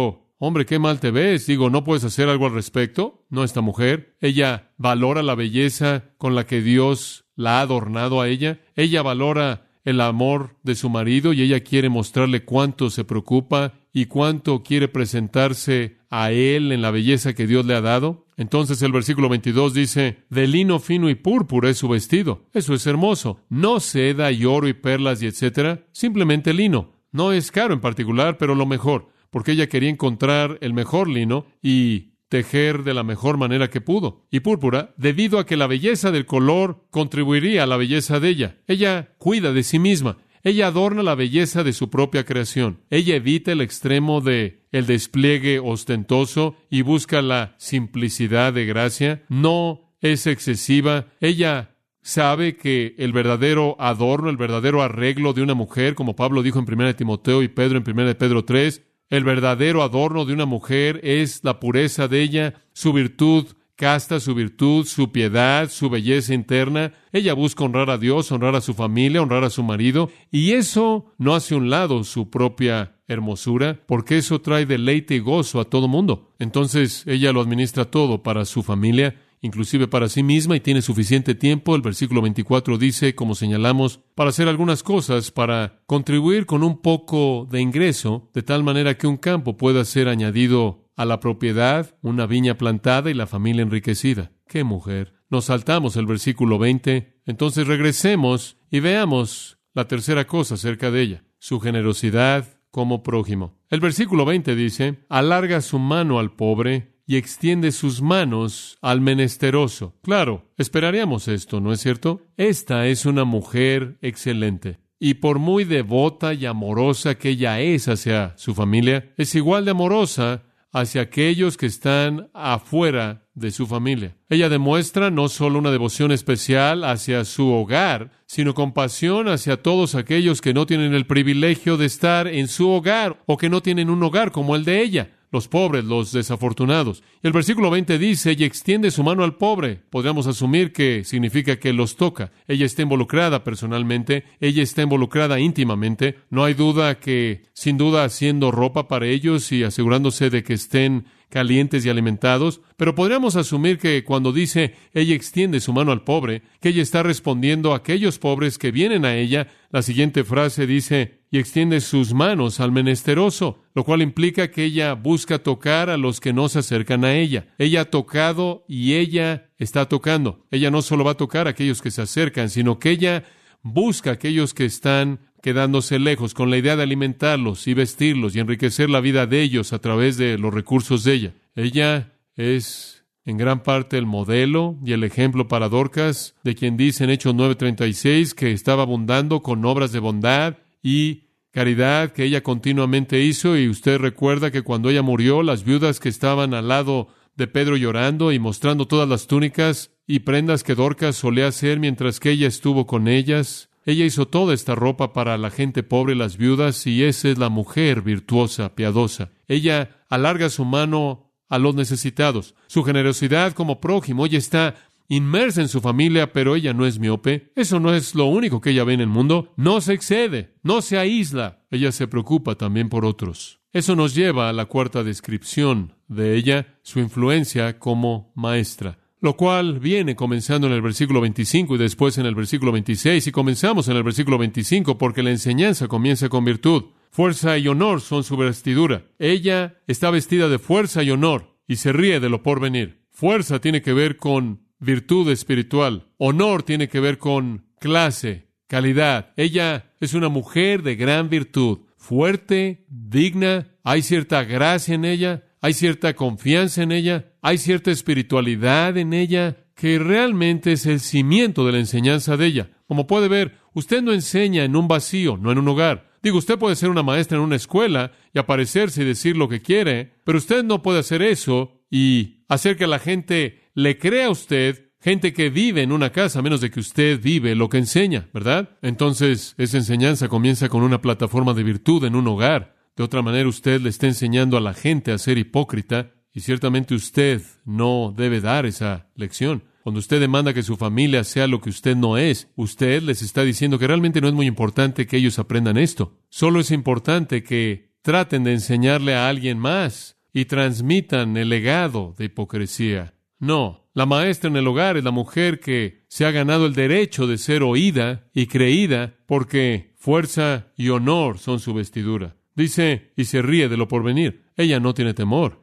S2: hombre, qué mal te ves. Digo, ¿no puedes hacer algo al respecto? No, esta mujer, ella valora la belleza con la que Dios la ha adornado a ella. Ella valora el amor de su marido y ella quiere mostrarle cuánto se preocupa y cuánto quiere presentarse a él en la belleza que Dios le ha dado. Entonces el versículo 22 dice, de lino fino y púrpura es su vestido. Eso es hermoso. No seda y oro y perlas y etcétera. Simplemente lino. No es caro en particular, pero lo mejor, porque ella quería encontrar el mejor lino y tejer de la mejor manera que pudo. Y púrpura, debido a que la belleza del color contribuiría a la belleza de ella. Ella cuida de sí misma. Ella adorna la belleza de su propia creación. Ella evita el extremo de el despliegue ostentoso y busca la simplicidad de gracia. No es excesiva. Ella sabe que el verdadero adorno, el verdadero arreglo de una mujer, como Pablo dijo en 1 Timoteo y Pedro en 1 Pedro 3, el verdadero adorno de una mujer es la pureza de ella, su virtud casta, su virtud, su piedad, su belleza interna. Ella busca honrar a Dios, honrar a su familia, honrar a su marido, y eso no hace a un lado su propia hermosura, porque eso trae deleite y gozo a todo mundo. Entonces ella lo administra todo para su familia, inclusive para sí misma, y tiene suficiente tiempo. El versículo 24 dice, como señalamos, para hacer algunas cosas, para contribuir con un poco de ingreso, de tal manera que un campo pueda ser añadido a la propiedad, una viña plantada y la familia enriquecida. ¡Qué mujer! Nos saltamos el versículo 20. Entonces regresemos y veamos la tercera cosa acerca de ella, su generosidad como prójimo. El versículo 20 dice, alarga su mano al pobre y extiende sus manos al menesteroso. Claro, esperaríamos esto, ¿no es cierto? Esta es una mujer excelente. Y por muy devota y amorosa que ella es hacia su familia, es igual de amorosa hacia aquellos que están afuera de su familia. Ella demuestra no solo una devoción especial hacia su hogar, sino compasión hacia todos aquellos que no tienen el privilegio de estar en su hogar o que no tienen un hogar como el de ella. Los pobres, los desafortunados. El versículo 20 dice, ella extiende su mano al pobre. Podríamos asumir que significa que los toca. Ella está involucrada personalmente, ella está involucrada íntimamente. No hay duda que, sin duda, haciendo ropa para ellos y asegurándose de que estén calientes y alimentados, pero podríamos asumir que cuando dice ella extiende su mano al pobre, que ella está respondiendo a aquellos pobres que vienen a ella. La siguiente frase dice, y extiende sus manos al menesteroso, lo cual implica que ella busca tocar a los que no se acercan a ella. Ella ha tocado y ella está tocando. Ella no solo va a tocar a aquellos que se acercan, sino que ella busca a aquellos que están quedándose lejos, con la idea de alimentarlos y vestirlos y enriquecer la vida de ellos a través de los recursos de ella. Ella es en gran parte el modelo y el ejemplo para Dorcas, de quien dice en Hechos 9:36 que estaba abundando con obras de bondad y caridad que ella continuamente hizo. Y usted recuerda que cuando ella murió, las viudas que estaban al lado de Pedro llorando y mostrando todas las túnicas y prendas que Dorcas solía hacer mientras que ella estuvo con ellas, ella hizo toda esta ropa para la gente pobre y las viudas, y esa es la mujer virtuosa, piadosa. Ella alarga su mano a los necesitados. Su generosidad como prójimo, ella está inmersa en su familia, pero ella no es miope. Eso no es lo único que ella ve en el mundo. No se excede, no se aísla. Ella se preocupa también por otros. Eso nos lleva a la cuarta descripción de ella, su influencia como maestra, lo cual viene comenzando en el versículo 25 y después en el versículo 26, y comenzamos en el versículo 25 porque la enseñanza comienza con virtud. Fuerza y honor son su vestidura. Ella está vestida de fuerza y honor y se ríe de lo porvenir. Fuerza tiene que ver con virtud espiritual. Honor tiene que ver con clase, calidad. Ella es una mujer de gran virtud, fuerte, digna. Hay cierta gracia en ella. Hay cierta confianza en ella, hay cierta espiritualidad en ella, que realmente es el cimiento de la enseñanza de ella. Como puede ver, usted no enseña en un vacío, no en un hogar. Digo, usted puede ser una maestra en una escuela y aparecerse y decir lo que quiere, pero usted no puede hacer eso y hacer que la gente le crea a usted, gente que vive en una casa, a menos de que usted vive lo que enseña, ¿verdad? Entonces, esa enseñanza comienza con una plataforma de virtud en un hogar. De otra manera, usted le está enseñando a la gente a ser hipócrita, y ciertamente usted no debe dar esa lección. Cuando usted demanda que su familia sea lo que usted no es, usted les está diciendo que realmente no es muy importante que ellos aprendan esto. Solo es importante que traten de enseñarle a alguien más, y transmitan el legado de hipocresía. No, la maestra en el hogar es la mujer que se ha ganado el derecho de ser oída y creída porque fuerza y honor son su vestidura. Dice, y se ríe de lo porvenir. Ella no tiene temor,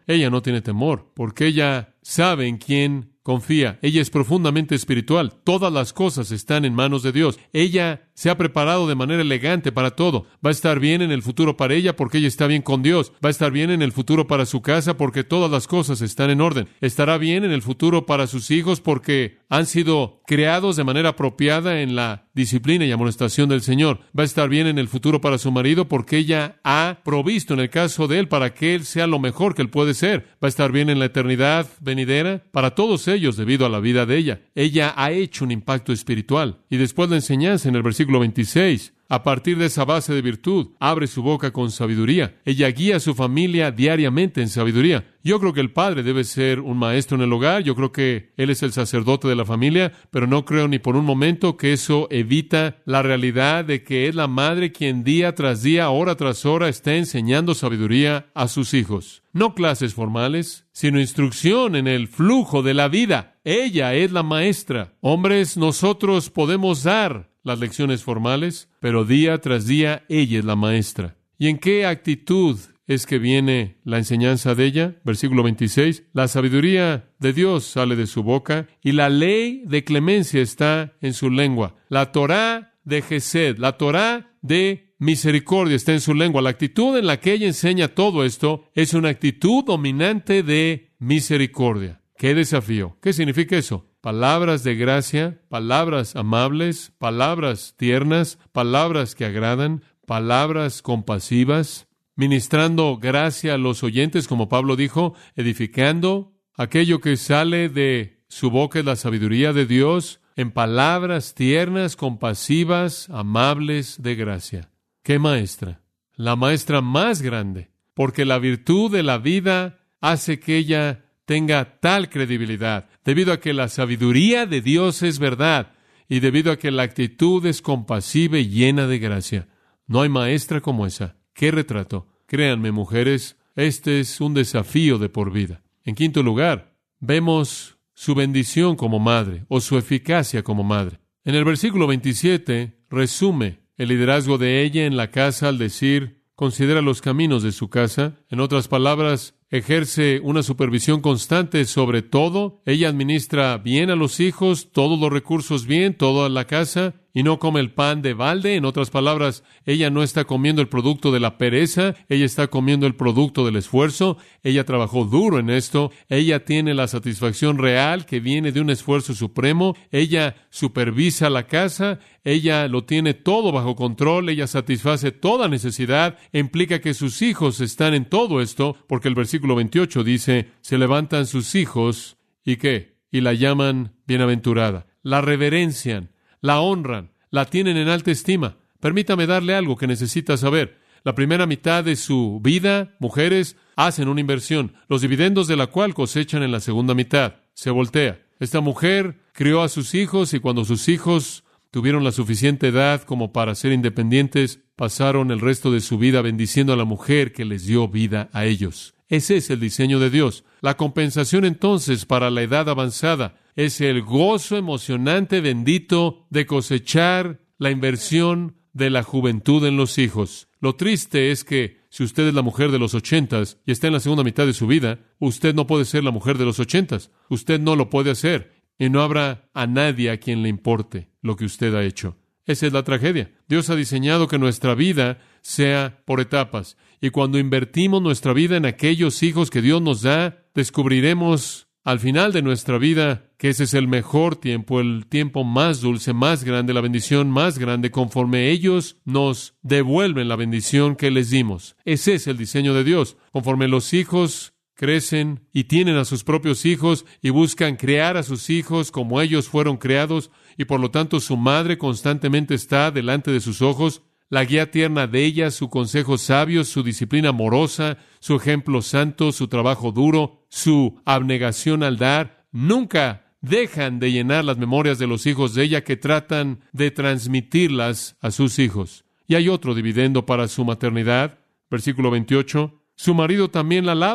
S2: porque ella sabe en quién confía. Ella es profundamente espiritual. Todas las cosas están en manos de Dios. Ella se ha preparado de manera elegante para todo. Va a estar bien en el futuro para ella porque ella está bien con Dios. Va a estar bien en el futuro para su casa porque todas las cosas están en orden. Estará bien en el futuro para sus hijos porque han sido creados de manera apropiada en la disciplina y amonestación del Señor. Va a estar bien en el futuro para su marido porque ella ha provisto en el caso de él para que él sea lo mejor que él puede ser. Va a estar bien en la eternidad venidera para todos ellos debido a la vida de ella. Ella ha hecho un impacto espiritual. Y después la enseñanza en el versículo 26. A partir de esa base de virtud, abre su boca con sabiduría. Ella guía a su familia diariamente en sabiduría. Yo creo que el padre debe ser un maestro en el hogar. Yo creo que él es el sacerdote de la familia, pero no creo ni por un momento que eso evita la realidad de que es la madre quien día tras día, hora tras hora, está enseñando sabiduría a sus hijos. No clases formales, sino instrucción en el flujo de la vida. Ella es la maestra. Hombres, nosotros podemos dar las lecciones formales, pero día tras día ella es la maestra. ¿Y en qué actitud es que viene la enseñanza de ella? Versículo 26. La sabiduría de Dios sale de su boca y la ley de clemencia está en su lengua. La Torá de Gesed, la Torá de misericordia está en su lengua. La actitud en la que ella enseña todo esto es una actitud dominante de misericordia. ¡Qué desafío! ¿Qué significa eso? Palabras de gracia, palabras amables, palabras tiernas, palabras que agradan, palabras compasivas, ministrando gracia a los oyentes, como Pablo dijo, edificando. Aquello que sale de su boca es la sabiduría de Dios, en palabras tiernas, compasivas, amables, de gracia. ¡Qué maestra! La maestra más grande, porque la virtud de la vida hace que ella tenga tal credibilidad, debido a que la sabiduría de Dios es verdad y debido a que la actitud es compasiva y llena de gracia. No hay maestra como esa. ¡Qué retrato! Créanme, mujeres, este es un desafío de por vida. En quinto lugar, vemos su bendición como madre o su eficacia como madre. En el versículo 27 resume el liderazgo de ella en la casa al decir, considera los caminos de su casa. En otras palabras, ejerce una supervisión constante sobre todo. Ella administra bien a los hijos, todos los recursos bien, toda la casa, y no come el pan de balde. En otras palabras, ella no está comiendo el producto de la pereza, ella está comiendo el producto del esfuerzo. Ella trabajó duro en esto. Ella tiene la satisfacción real que viene de un esfuerzo supremo. Ella supervisa la casa. Ella lo tiene todo bajo control. Ella satisface toda necesidad. Implica que sus hijos están en todo esto, porque el versículo 28 dice, se levantan sus hijos, ¿y qué? Y la llaman bienaventurada. La reverencian, la honran, la tienen en alta estima. Permítame darle algo que necesita saber. La primera mitad de su vida, mujeres, hacen una inversión, los dividendos de la cual cosechan en la segunda mitad. Se voltea. Esta mujer crió a sus hijos y cuando sus hijos tuvieron la suficiente edad como para ser independientes, pasaron el resto de su vida bendiciendo a la mujer que les dio vida a ellos. Ese es el diseño de Dios. La compensación entonces para la edad avanzada es el gozo emocionante bendito de cosechar la inversión de la juventud en los hijos. Lo triste es que si usted es la mujer de los 80s y está en la segunda mitad de su vida, usted no puede ser la mujer de los 80s. Usted no lo puede hacer y no habrá a nadie a quien le importe lo que usted ha hecho. Esa es la tragedia. Dios ha diseñado que nuestra vida sea por etapas. Y cuando invertimos nuestra vida en aquellos hijos que Dios nos da, descubriremos al final de nuestra vida que ese es el mejor tiempo, el tiempo más dulce, más grande, la bendición más grande, conforme ellos nos devuelven la bendición que les dimos. Ese es el diseño de Dios. Conforme los hijos crecen y tienen a sus propios hijos y buscan crear a sus hijos como ellos fueron creados, y por lo tanto su madre constantemente está delante de sus ojos, la guía tierna de ella, su consejo sabio, su disciplina amorosa, su ejemplo santo, su trabajo duro, su abnegación al dar, nunca dejan de llenar las memorias de los hijos de ella que tratan de transmitirlas a sus hijos. Y hay otro dividendo para su maternidad, versículo 28, su marido también la alaba.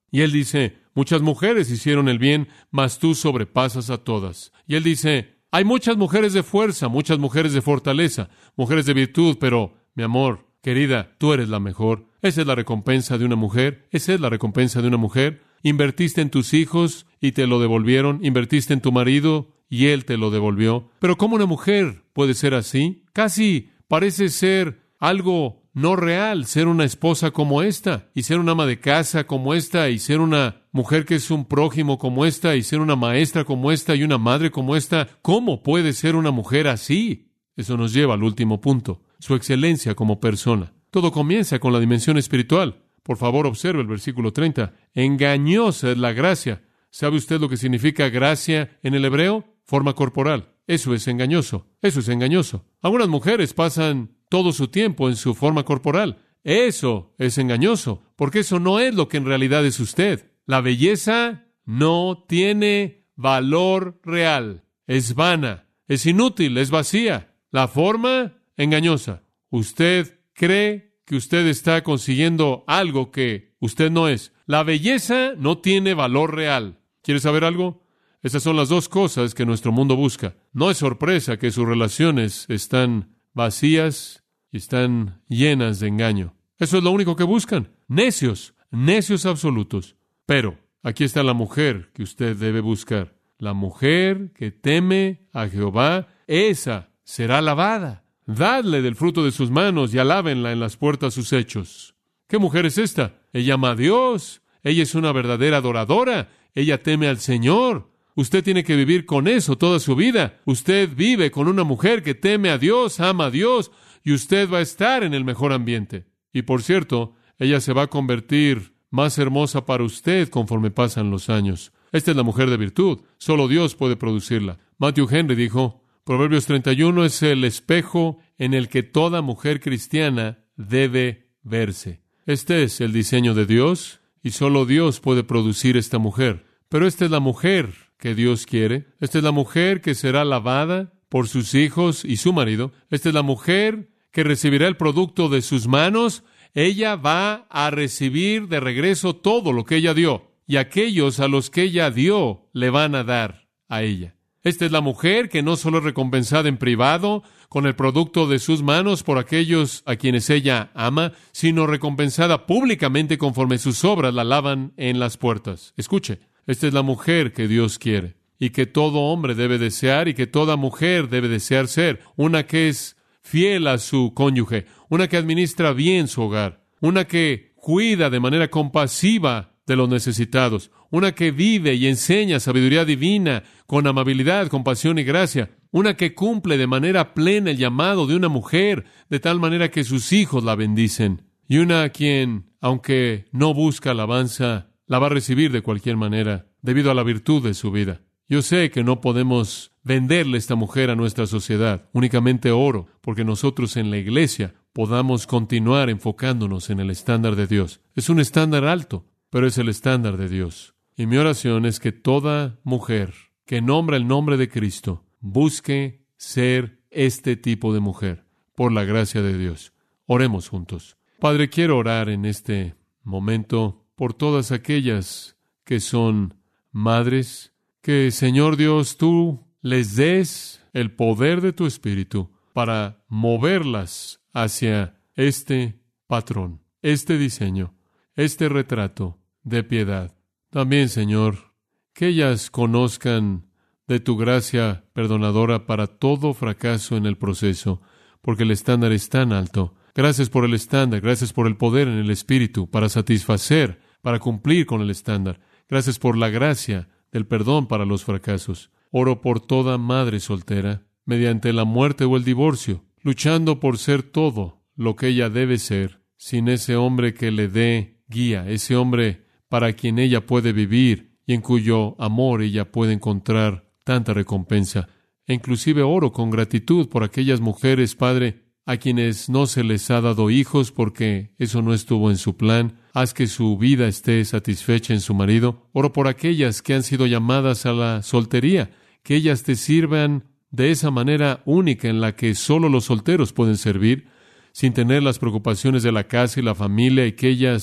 S2: Y él dice, muchas mujeres hicieron el bien, mas tú sobrepasas a todas. Y él dice, hay muchas mujeres de fuerza, muchas mujeres de fortaleza, mujeres de virtud, pero, mi amor, querida, tú eres la mejor. Esa es la recompensa de una mujer. Esa es la recompensa de una mujer. Invertiste en tus hijos y te lo devolvieron. Invertiste en tu marido y él te lo devolvió. Pero ¿cómo una mujer puede ser así? Casi parece ser algo no real, ser una esposa como esta, y ser una ama de casa como esta, y ser una mujer que es un prójimo como esta, y ser una maestra como esta, y una madre como esta. ¿Cómo puede ser una mujer así? Eso nos lleva al último punto, su excelencia como persona. Todo comienza con la dimensión espiritual. Por favor, observe el versículo 30. Engañosa es la gracia. ¿Sabe usted lo que significa gracia en el hebreo? Forma corporal. Eso es engañoso. Eso es engañoso. Algunas mujeres pasan todo su tiempo en su forma corporal. Eso es engañoso, porque eso no es lo que en realidad es usted. La belleza no tiene valor real. Es vana, es inútil, es vacía. La forma, engañosa. Usted cree que usted está consiguiendo algo que usted no es. La belleza no tiene valor real. ¿Quiere saber algo? Esas son las dos cosas que nuestro mundo busca. No es sorpresa que sus relaciones están vacías y están llenas de engaño. Eso es lo único que buscan. Necios, necios absolutos. Pero aquí está la mujer que usted debe buscar. La mujer que teme a Jehová, esa será alabada. Dadle del fruto de sus manos y alábenla en las puertas sus hechos. ¿Qué mujer es esta? Ella ama a Dios. Ella es una verdadera adoradora. Ella teme al Señor. Usted tiene que vivir con eso toda su vida. Usted vive con una mujer que teme a Dios, ama a Dios, y usted va a estar en el mejor ambiente. Y por cierto, ella se va a convertir más hermosa para usted conforme pasan los años. Esta es la mujer de virtud. Solo Dios puede producirla. Matthew Henry dijo, Proverbios 31 es el espejo en el que toda mujer cristiana debe verse. Este es el diseño de Dios, y solo Dios puede producir esta mujer. Pero esta es la mujer que Dios quiere. Esta es la mujer que será alabada por sus hijos y su marido. Esta es la mujer que recibirá el producto de sus manos. Ella va a recibir de regreso todo lo que ella dio. Y aquellos a los que ella dio le van a dar a ella. Esta es la mujer que no solo es recompensada en privado con el producto de sus manos por aquellos a quienes ella ama, sino recompensada públicamente conforme sus obras la alaban en las puertas. Escuche. Esta es la mujer que Dios quiere y que todo hombre debe desear y que toda mujer debe desear ser. Una que es fiel a su cónyuge, una que administra bien su hogar, una que cuida de manera compasiva de los necesitados, una que vive y enseña sabiduría divina con amabilidad, compasión y gracia, una que cumple de manera plena el llamado de una mujer de tal manera que sus hijos la bendicen, y una a quien, aunque no busca alabanza, la va a recibir de cualquier manera, debido a la virtud de su vida. Yo sé que no podemos venderle esta mujer a nuestra sociedad. Únicamente oro porque nosotros en la iglesia podamos continuar enfocándonos en el estándar de Dios. Es un estándar alto, pero es el estándar de Dios. Y mi oración es que toda mujer que nombra el nombre de Cristo busque ser este tipo de mujer, por la gracia de Dios. Oremos juntos. Padre, quiero orar en este momento por todas aquellas que son madres, que, Señor Dios, tú les des el poder de tu Espíritu para moverlas hacia este patrón, este diseño, este retrato de piedad. También, Señor, que ellas conozcan de tu gracia perdonadora para todo fracaso en el proceso, porque el estándar es tan alto. Gracias por el estándar, gracias por el poder en el Espíritu para satisfacer, para cumplir con el estándar. Gracias por la gracia del perdón para los fracasos. Oro por toda madre soltera, mediante la muerte o el divorcio, luchando por ser todo lo que ella debe ser, sin ese hombre que le dé guía, ese hombre para quien ella puede vivir y en cuyo amor ella puede encontrar tanta recompensa. E inclusive oro con gratitud por aquellas mujeres, Padre, a quienes no se les ha dado hijos porque eso no estuvo en su plan. Haz que su vida esté satisfecha en su marido. Oro por aquellas que han sido llamadas a la soltería, que ellas te sirvan de esa manera única en la que solo los solteros pueden servir, sin tener las preocupaciones de la casa y la familia, y que ellas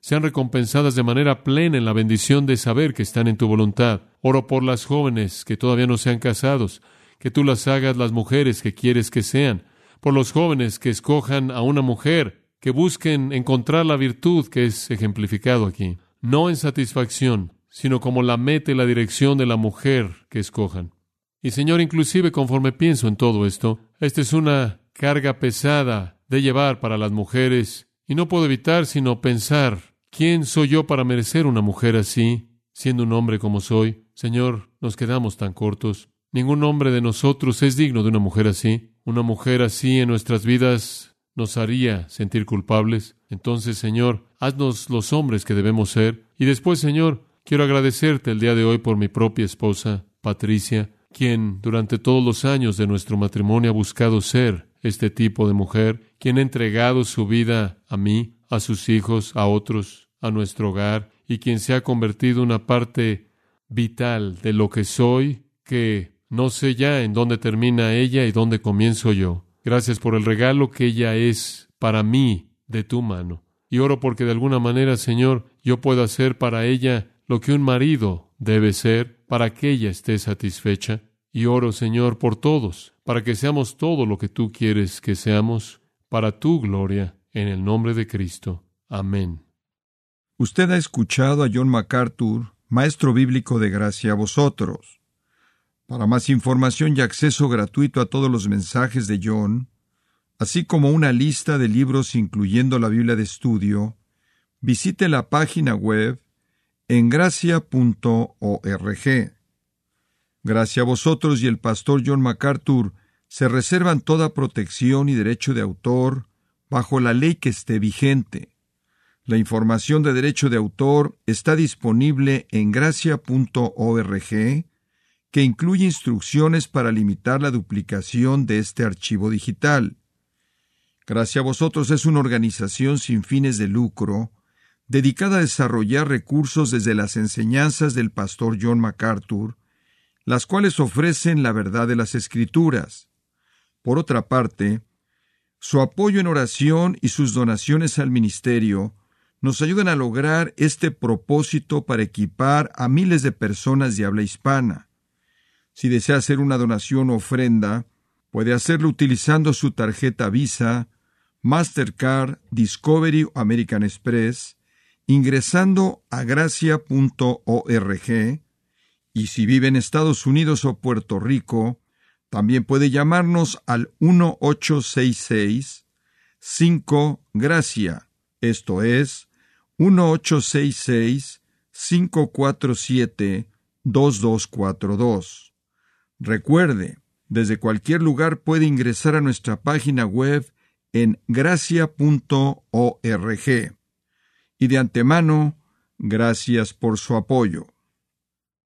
S2: sean recompensadas de manera plena en la bendición de saber que están en tu voluntad. Oro por las jóvenes que todavía no se han casados, que tú las hagas las mujeres que quieres que sean. Por los jóvenes que escojan a una mujer, que busquen encontrar la virtud que es ejemplificado aquí, no en satisfacción, sino como la meta y la dirección de la mujer que escojan. Y Señor, inclusive conforme pienso en todo esto, esta es una carga pesada de llevar para las mujeres, y no puedo evitar sino pensar, ¿quién soy yo para merecer una mujer así, siendo un hombre como soy? Señor, nos quedamos tan cortos. Ningún hombre de nosotros es digno de una mujer así. Una mujer así en nuestras vidas nos haría sentir culpables. Entonces, Señor, haznos los hombres que debemos ser. Y después, Señor, quiero agradecerte el día de hoy por mi propia esposa, Patricia, quien durante todos los años de nuestro matrimonio ha buscado ser este tipo de mujer, quien ha entregado su vida a mí, a sus hijos, a otros, a nuestro hogar, y quien se ha convertido en una parte vital de lo que soy, que no sé ya en dónde termina ella y dónde comienzo yo. Gracias por el regalo que ella es para mí de tu mano. Y oro porque de alguna manera, Señor, yo pueda hacer para ella lo que un marido debe ser para que ella esté satisfecha. Y oro, Señor, por todos, para que seamos todo lo que tú quieres que seamos, para tu gloria, en el nombre de Cristo. Amén.
S1: Usted ha escuchado a John MacArthur, maestro bíblico de Gracia a Vosotros. Para más información y acceso gratuito a todos los mensajes de John, así como una lista de libros incluyendo la Biblia de estudio, visite la página web en gracia.org. Gracia a Vosotros y el pastor John MacArthur se reservan toda protección y derecho de autor bajo la ley que esté vigente. La información de derecho de autor está disponible en gracia.org, que incluye instrucciones para limitar la duplicación de este archivo digital. Gracia a Vosotros es una organización sin fines de lucro, dedicada a desarrollar recursos desde las enseñanzas del pastor John MacArthur, las cuales ofrecen la verdad de las Escrituras. Por otra parte, su apoyo en oración y sus donaciones al ministerio nos ayudan a lograr este propósito para equipar a miles de personas de habla hispana. Si desea hacer una donación o ofrenda, puede hacerlo utilizando su tarjeta Visa, Mastercard, Discovery o American Express, ingresando a gracia.org, y si vive en Estados Unidos o Puerto Rico, también puede llamarnos al 1-866-5-GRACIA, esto es, 1-866-547-2242. Recuerde, desde cualquier lugar puede ingresar a nuestra página web en gracia.org. Y de antemano, gracias por su apoyo.